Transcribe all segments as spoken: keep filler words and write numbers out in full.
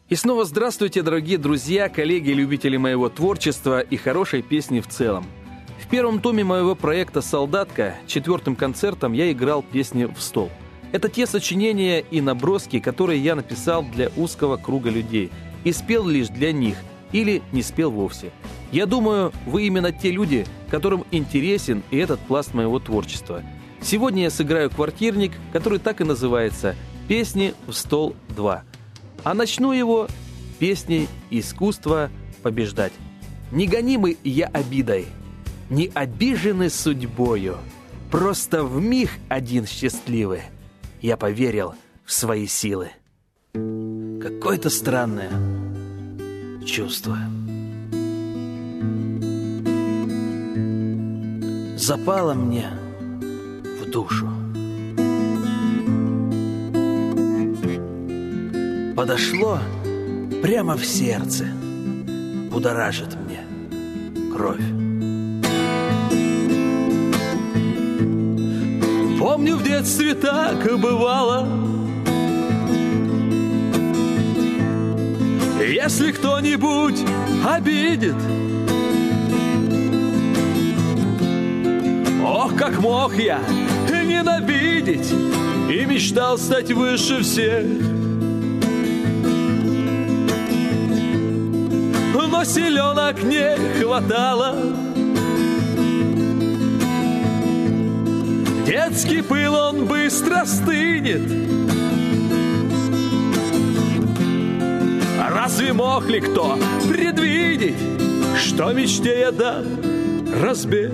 И снова здравствуйте, дорогие друзья, коллеги, любители моего творчества и хорошей песни в целом. В первом томе моего проекта «Солдатка» четвертым концертом я играл песни в стол. Это те сочинения и наброски, которые я написал для узкого круга людей и спел лишь для них или не спел вовсе. Я думаю, вы именно те люди, которым интересен и этот пласт моего творчества. Сегодня я сыграю квартирник, который так и называется «Песни в стол два». А начну его песней «Искусство побеждать». Не гонимый я обидой, не обижены судьбою, просто вмиг один счастливый я поверил в свои силы. Какое-то странное чувство запало мне в душу. Подошло прямо в сердце, будоражит мне кровь. Помню, в детстве так и бывало. Если кто-нибудь обидит, ох, как мог я ненавидеть и мечтал стать выше всех. Но силенок не хватало. Детский пыл, он быстро стынет. Разве мог ли кто предвидеть, что мечте я дам разбег?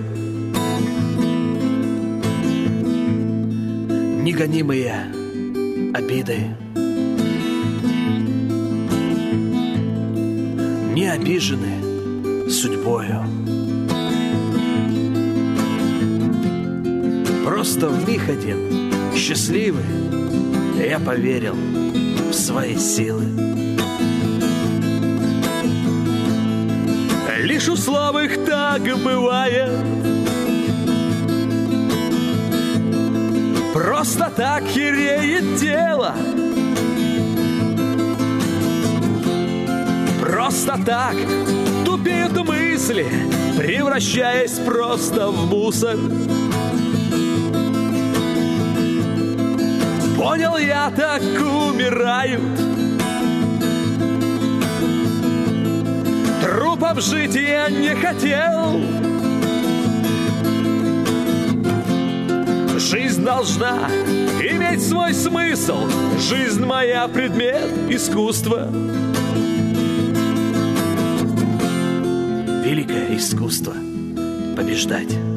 Негонимые обидой, не обижены судьбою, просто вмиг один счастливый я поверил в свои силы. Лишь у слабых так бывает, просто так хереет тело, просто так тупеют мысли, превращаясь просто в мусор. Понял я, так умирают. Трупом жить я не хотел. Жизнь должна иметь свой смысл. Жизнь моя предмет искусства. Великое искусство побеждать.